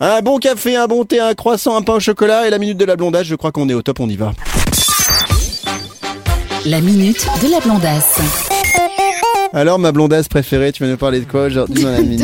Un bon café, un bon thé, un croissant, un pain au chocolat et la minute de la blondasse. Je crois qu'on est au top, on y va. La minute de la blondasse. Alors, ma blondasse préférée, tu vas nous parler de quoi aujourd'hui dans la minute De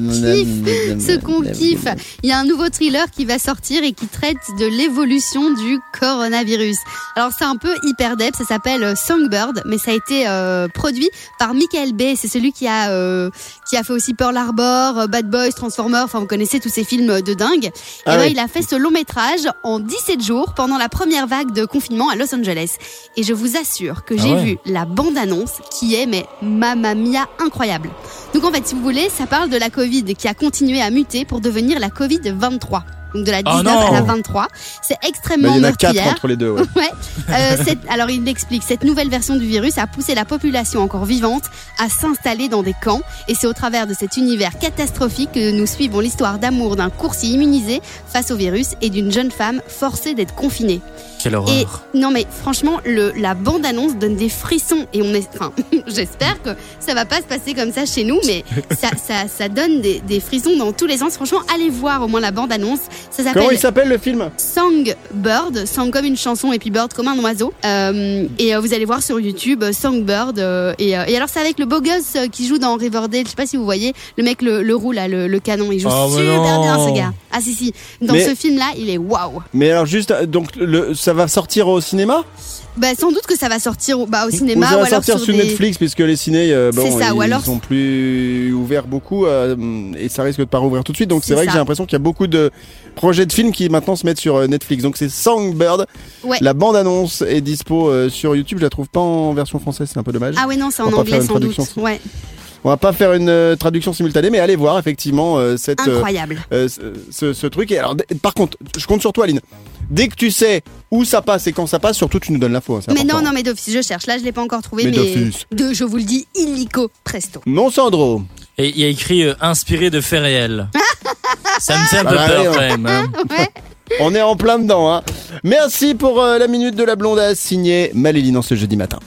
ce qu'on kiffe. Il y a un nouveau thriller qui va sortir et qui traite de l'évolution du coronavirus. Alors c'est un peu hyper dep, ça s'appelle Songbird, mais ça a été produit par Michael Bay. C'est celui qui a fait aussi Pearl Harbor, Bad Boys, Transformers. Enfin, vous connaissez tous ces films de dingue. Et oui. il a fait ce long métrage en 17 jours pendant la première vague de confinement à Los Angeles. Et je vous assure que j'ai vu la bande-annonce qui est Mamma Mia incroyable. Donc en fait, si vous voulez, ça parle de la Covid qui a continué à muter pour devenir la Covid-23. Donc de la 19 à la 23. C'est extrêmement meurtrière. Il y en a 4 entre les deux. Ouais. Alors il l'explique, cette nouvelle version du virus a poussé la population encore vivante à s'installer dans des camps. Et c'est au travers de cet univers catastrophique que nous suivons l'histoire d'amour d'un coursier immunisé face au virus et d'une jeune femme forcée d'être confinée. Quelle horreur. Et non mais franchement, la bande-annonce donne des frissons et j'espère que ça va pas se passer comme ça chez nous, mais ça donne des frissons dans tous les sens. Franchement, allez voir au moins la bande-annonce. Ça s'appelle Comment il s'appelle le film ? Songbird, Song comme une chanson et puis Bird comme un oiseau. Et vous allez voir sur YouTube Songbird. Et alors c'est avec le beau gosse qui joue dans Riverdale. Je sais pas si vous voyez le mec le roux là, le canon. Il joue super bien ce gars. Ah si. Dans ce film là, il est waouh. Mais alors juste donc ça va sortir au cinéma ? Sans doute que ça va sortir au cinéma ou ça va ou alors sortir sur Netflix puisque les ciné ils sont plus ouverts beaucoup et ça risque de pas rouvrir tout de suite. Donc c'est vrai que j'ai l'impression qu'il y a beaucoup de projets de films qui maintenant se mettent sur Netflix. Donc c'est Songbird. Ouais. La bande annonce est dispo sur YouTube. Je la trouve pas en version française, c'est un peu dommage. Ah oui non, c'est en anglais sans doute. Ouais. On va pas faire une traduction simultanée, mais allez voir effectivement incroyable. Ce truc. Et alors, par contre, je compte sur toi, Aline. Dès que tu sais où ça passe et quand ça passe, surtout tu nous donnes l'info. Mais non, mais d'office, je cherche. Là, je l'ai pas encore trouvé, mais je vous le dis, illico presto. Non, Sandro. Et il y a écrit inspiré de faits réels. Ça me fait un peu peur quand même. Hein. Ouais. On est en plein dedans. Hein. Merci pour la minute de la blondasse signée Maléline en ce jeudi matin.